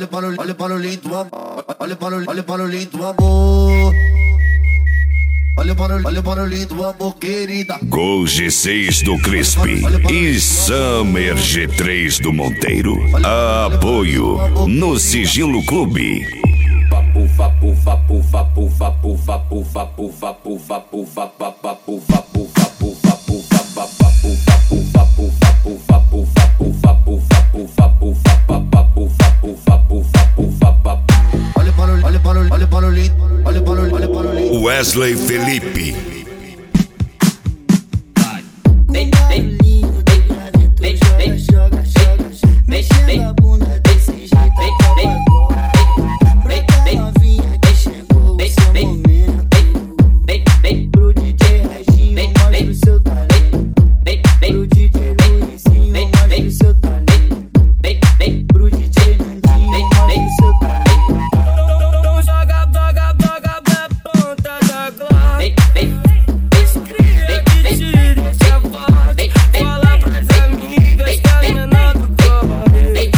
olha para o lindo amor, olha para o lindo amor. Olha para o lindo amor, querida. Gol G6 do Crispy e Summer G3 do Monteiro. Apoio no Sigilo Clube. Olha para o lindo, olha para o lindo. Wesley Felipe. Mexendo a bunda desse jeito, pra novinha que chegou o seu momento. Pro DJ Reginho, mostra o seu talento. Pro DJ Luizinho, mostra o seu talento. Pro DJ Nandinho, mostra o seu talento. Então joga pra ponta da glória. Cria que tira essa foto. Fala pras amigas que a menor do corre.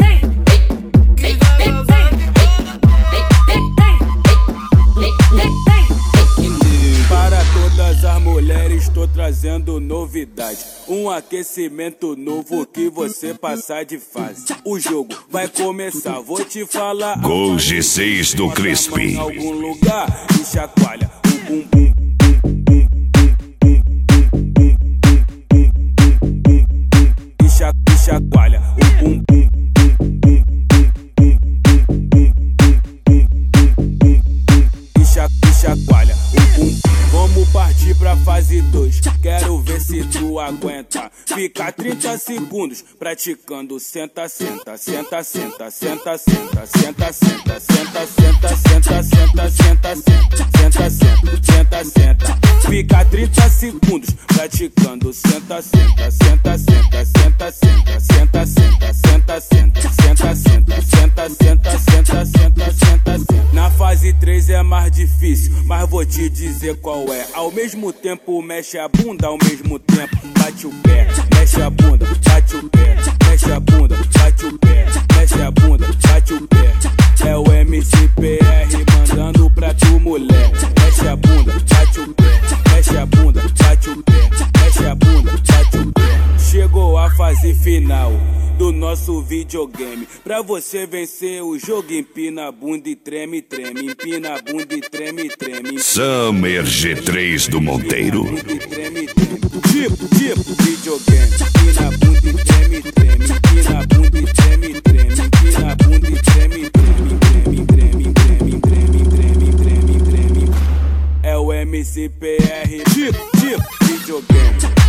Para todas as mulheres estou trazendo novidade. Um aquecimento novo que você passar de fase. O jogo vai começar, vou te falar. Gol G6 do Crispy. Em algum lugar e chacoalha o bumbum. E chacoalha o bumbum. E chacoalha o bumbum. Vamos partir pra fase 2. Quero ver se tu aguenta. Fica 30 segundos praticando senta, senta, senta, senta, senta, senta, senta, senta, senta, senta, senta, senta, senta, senta, senta, senta. Fica 30 segundos praticando senta, senta, senta, senta, senta, senta, senta, senta, senta, senta, senta, senta, senta, senta, senta, senta, senta. Na fase 3 é mais difícil, mas vou te dizer qual é. Ao mesmo tempo mexe a bunda, ao mesmo tempo bate o pé. Mexe a bunda, bate o pé. Mexe a bunda, bate o pé. Mexe a bunda, bate o pé. É o MCPR mandando pra tu, mulher. Mexe a bunda, bate o pé. Mexe a bunda, bate o pé. Mexe a bunda, bate o pé. Chegou a fase final do nosso videogame. Pra você vencer o jogo, empina a bunda e treme, treme. Empina a bunda e treme, treme. Summer G3 do Monteiro. Tipo, videogame. Empina a bunda e treme, treme. Empina a bunda e treme, treme. Empina a bunda e treme, treme, treme, treme, treme, treme, treme, treme, treme. É o MCPR. Tipo, videogame.